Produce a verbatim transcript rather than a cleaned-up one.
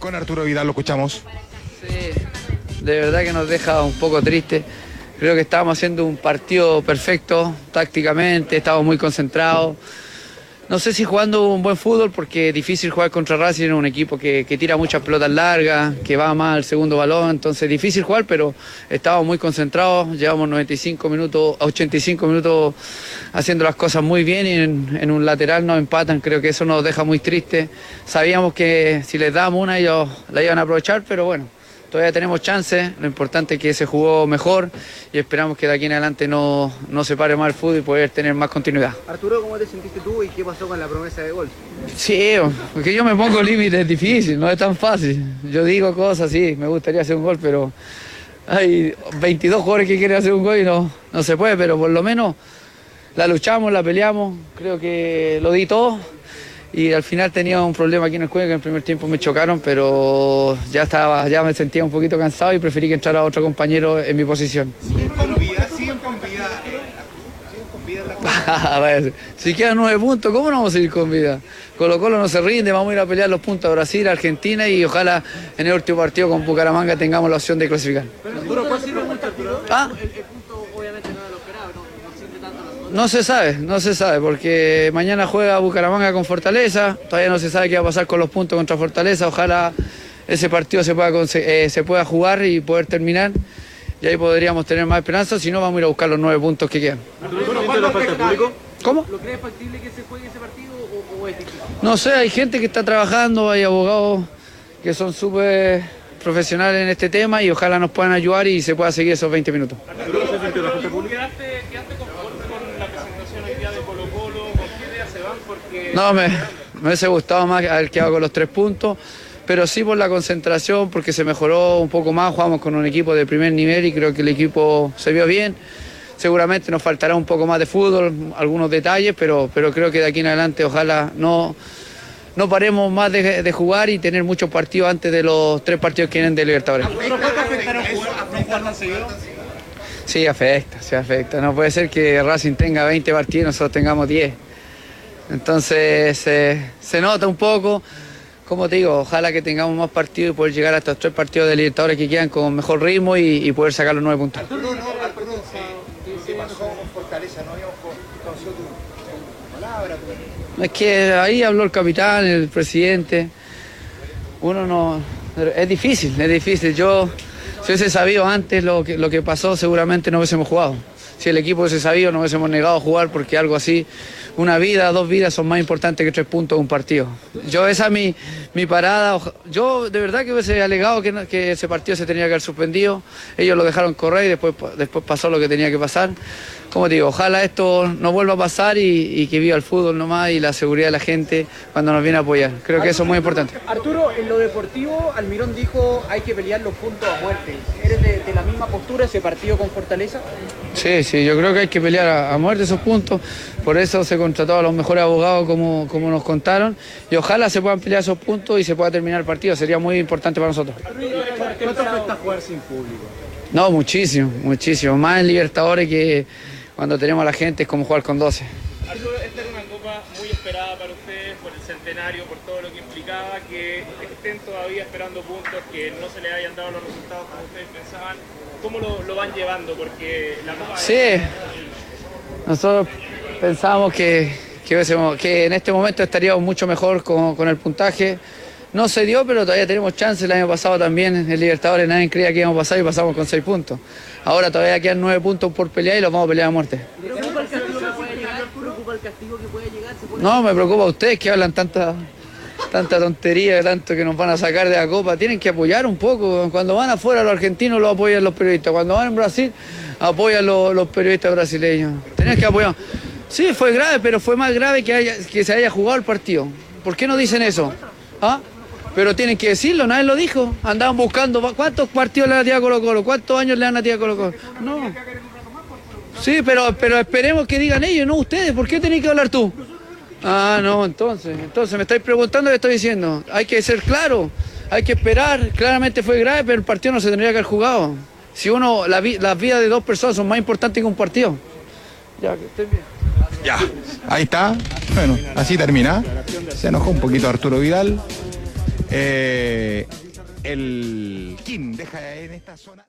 con Arturo Vidal, lo escuchamos. Sí, de verdad que nos deja un poco triste. Creo que estábamos haciendo un partido perfecto tácticamente, estábamos muy concentrados. No sé si jugando un buen fútbol, porque es difícil jugar contra Racing, un equipo que, que tira muchas pelotas largas, que va más al segundo balón, entonces es difícil jugar, pero estábamos muy concentrados, llevamos noventa y cinco minutos, ochenta y cinco minutos haciendo las cosas muy bien y en, en un lateral nos empatan, creo que eso nos deja muy triste. Sabíamos que si les dábamos una ellos la iban a aprovechar, pero bueno. Todavía tenemos chances, lo importante es que se jugó mejor y esperamos que de aquí en adelante no, no se pare más el fútbol y poder tener más continuidad. Arturo, ¿cómo te sentiste tú y qué pasó con la promesa de gol? Sí, porque yo me pongo límites difíciles, no es tan fácil. Yo digo cosas, sí, me gustaría hacer un gol, pero hay veintidós jugadores que quieren hacer un gol y no, no se puede, pero por lo menos la luchamos, la peleamos, creo que lo di todo. Y al final tenía un problema aquí en el cuello, que en el primer tiempo me chocaron, pero ya estaba, ya me sentía un poquito cansado y preferí que entrara otro compañero en mi posición. ¿Siguen con vida? ¿Siguen con vida? ¿Siguen con vida en la A ver, si quedan nueve puntos, ¿cómo no vamos a ir con vida? Colo Colo no se rinde, vamos a ir a pelear los puntos a Brasil, a Argentina y ojalá en el último partido con Bucaramanga tengamos la opción de clasificar. Arturo, ¿cuál sirve mucho, Arturo? ¿Ah? El, el punto obviamente no era lo esperado, no, no sirve tanto las cosas. No se sabe, no se sabe, porque mañana juega Bucaramanga con Fortaleza, todavía no se sabe qué va a pasar con los puntos contra Fortaleza, ojalá ese partido se pueda, eh, se pueda jugar y poder terminar, y ahí podríamos tener más esperanza, si no vamos a ir a buscar los nueve puntos que quedan. ¿Cómo? ¿Lo crees factible que se juegue ese partido o, o es difícil? No sé, hay gente que está trabajando, hay abogados que son súper profesionales en este tema y ojalá nos puedan ayudar y se pueda seguir esos veinte minutos. ¿Quedaste, quedaste conforme con la presentación hoy día de Colo Colo? ¿Con qué idea se van? Porque... No, me, me hubiese gustado más haber quedado con los tres puntos, pero sí por la concentración, porque se mejoró un poco más, jugamos con un equipo de primer nivel y creo que el equipo se vio bien. Seguramente nos faltará un poco más de fútbol, algunos detalles, pero, pero creo que de aquí en adelante ojalá no, no paremos más de, de jugar y tener muchos partidos antes de los tres partidos que vienen de Libertadores. Sí, afecta, sí afecta. No puede ser que Racing tenga veinte partidos y nosotros tengamos diez. Entonces se, se nota un poco. Como te digo, ojalá que tengamos más partidos y poder llegar a estos tres partidos de Libertadores que quedan con mejor ritmo y, y poder sacar los nueve puntos. Arturo, no, Arturo, ¿qué pasó con Fortaleza? No habíamos conocido tu palabra. Tu... Es que ahí habló el capitán, el presidente. Uno no... Es difícil, es difícil. Yo, si hubiese sabido antes lo que, lo que pasó, seguramente no hubiésemos jugado. Si el equipo hubiese sabido, no hubiésemos negado a jugar porque algo así, una vida, dos vidas son más importantes que tres puntos de un partido. Yo esa es mi, mi parada. Yo de verdad que hubiese alegado que, no, que ese partido se tenía que haber suspendido. Ellos lo dejaron correr y después, después pasó lo que tenía que pasar. Como te digo, ojalá esto no vuelva a pasar y, y que viva el fútbol nomás y la seguridad de la gente cuando nos viene a apoyar. Creo que eso es muy importante. Arturo, en lo deportivo, Almirón dijo hay que pelear los puntos a muerte. ¿Eres de, de la misma postura ese partido con Fortaleza? Sí, sí, yo creo que hay que pelear a, a muerte esos puntos. Por eso se contrató a los mejores abogados como, como nos contaron y ojalá se puedan pelear esos puntos y se pueda terminar el partido. Sería muy importante para nosotros. ¿Cuánto afecta jugar sin público? No, muchísimo, muchísimo. Más en Libertadores que cuando tenemos a la gente es como jugar con doce. Arturo, esta era una copa muy esperada para ustedes por el centenario, por todo lo que implicaba, que estén todavía esperando puntos, que no se les hayan dado los resultados como ustedes pensaban. ¿Cómo lo, lo van llevando? Porque la copa... Sí, es... nosotros pensábamos que, que, que en este momento estaríamos mucho mejor con, con el puntaje. No se dio, pero todavía tenemos chance. El año pasado también en Libertadores nadie creía que íbamos a pasar y pasamos con seis puntos. Ahora todavía quedan nueve puntos por pelear y los vamos a pelear a muerte. ¿Preocupa el castigo que puede llegar? ¿Preocupa el castigo que puede llegar? No, me preocupa a ustedes que hablan tanta, tanta tontería, tanto que nos van a sacar de la copa. Tienen que apoyar un poco. Cuando van afuera los argentinos los apoyan los periodistas. Cuando van en Brasil apoyan los, los periodistas brasileños. Tienen que apoyar. Sí, fue grave, pero fue más grave que, haya, que se haya jugado el partido. ¿Por qué no dicen eso? ¿Ah? Pero tienen que decirlo, nadie lo dijo. Andaban buscando, ¿cuántos partidos le han tirado a Colo Colo? ¿Cuántos años le han tirado a Colo Colo? No. Sí, pero, pero esperemos que digan ellos, no ustedes. ¿Por qué tenés que hablar tú? Ah, no, entonces, entonces me estáis preguntando qué estoy diciendo. Hay que ser claro, hay que esperar. Claramente fue grave, pero el partido no se tendría que haber jugado. Si uno, la, las vidas de dos personas son más importantes que un partido. Ya, que estén bien. Ya, ahí está. Bueno, así termina. Se enojó un poquito Arturo Vidal. Eh, el Kim deja en esta zona.